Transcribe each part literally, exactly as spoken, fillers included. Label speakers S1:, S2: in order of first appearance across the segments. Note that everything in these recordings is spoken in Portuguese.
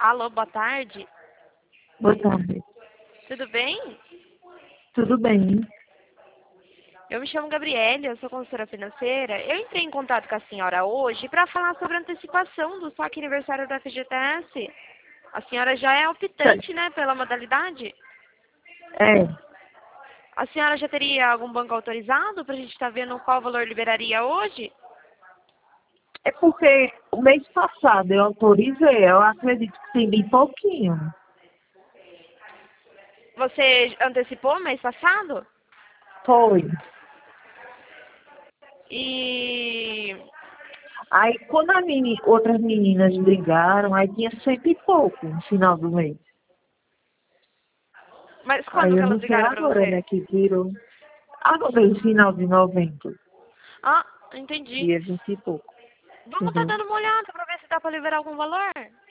S1: Alô, boa tarde.
S2: Boa tarde.
S1: Tudo bem?
S2: Tudo bem?
S1: Eu me chamo Gabriele, eu sou consultora financeira. Eu entrei em contato com a senhora hoje para falar sobre a antecipação do saque aniversário da F G T S. A senhora já é optante, né, pela modalidade?
S2: É,
S1: A senhora já teria algum banco autorizado para a gente estar vendo qual valor liberaria hoje?
S2: é porque o mês passado eu autorizei, eu acredito que tem bem pouquinho.
S1: Você antecipou mês passado?
S2: Foi.
S1: E...
S2: Aí quando a meni, outras meninas brigaram, aí tinha cento e pouco no final do mês.
S1: Mas
S2: Aí
S1: quando que
S2: eu
S1: elas
S2: não sei
S1: ligaram para
S2: agora,
S1: você?
S2: né, que tirou. Agora no final de novembro,
S1: Ah, entendi.
S2: dia vinte e pouco,
S1: Vamos estar
S2: entendeu?
S1: dando uma olhada para ver se dá para liberar algum valor.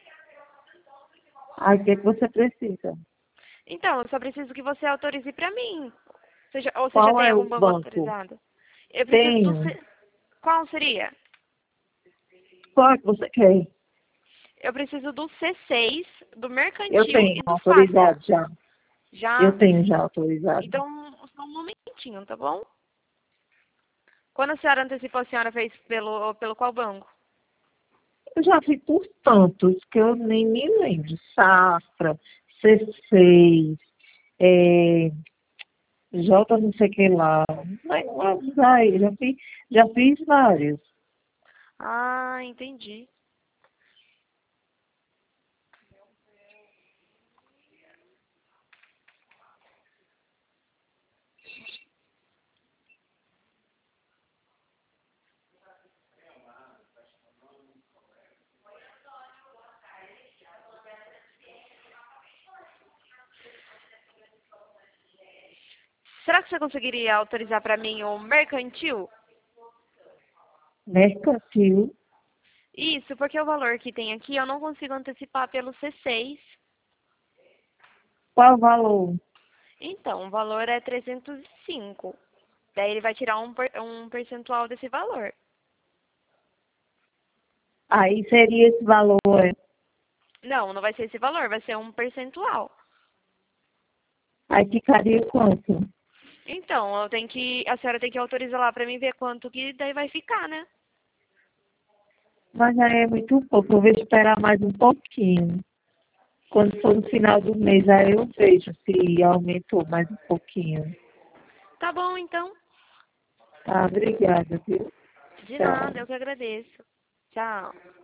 S2: Aí o que, é que você precisa?
S1: Então, eu só preciso que você autorize para mim. Você já- ou você já
S2: Qual
S1: tem
S2: é o
S1: algum banco
S2: banco?
S1: autorizado? Eu preciso do...
S2: Tenho.
S1: C- Qual seria?
S2: Qual é que você quer?
S1: Eu preciso do C seis, do
S2: Eu
S1: Mercantil
S2: tenho
S1: e do Fácia.
S2: autorizado já.
S1: Já?
S2: Eu tenho já autorizado.
S1: Então, só um momentinho, tá bom? Quando a senhora antecipou, a senhora fez pelo, pelo qual banco?
S2: Eu já vi por tantos que eu nem me lembro. Safra, C seis, é, J não sei o que lá. Mas, mas aí, já fiz, já fiz vários.
S1: Ah, entendi. Será que você conseguiria autorizar para mim o Mercantil?
S2: Mercantil,
S1: Isso, porque o valor que tem aqui eu não consigo antecipar pelo C seis.
S2: qual o valor?
S1: Então, o valor é trezentos e cinco. Daí ele vai tirar um, per- um percentual desse valor.
S2: Aí seria esse valor, é.
S1: Não, não vai ser esse valor, vai ser um percentual.
S2: Aí ficaria quanto?
S1: Então, eu tenho que, a senhora tem que autorizar lá pra mim ver quanto que daí vai ficar, né?
S2: Mas aí é muito pouco, eu vou esperar mais um pouquinho. Quando for no final do mês, aí eu vejo se aumentou mais um pouquinho.
S1: Tá bom, então.
S2: Tá, obrigada, viu?
S1: De
S2: Tchau.
S1: nada, eu que agradeço. Tchau.